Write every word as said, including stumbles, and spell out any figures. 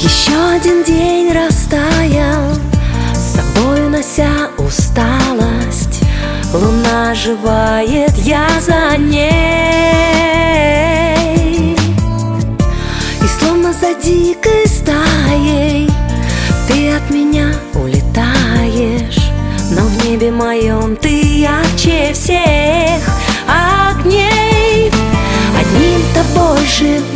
Еще один день растаял, с собой унося усталость. Луна оживает, я за ней. И словно за дикой стаей ты от меня улетаешь, но в небе моем ты ярче всех огней. Одним тобой живу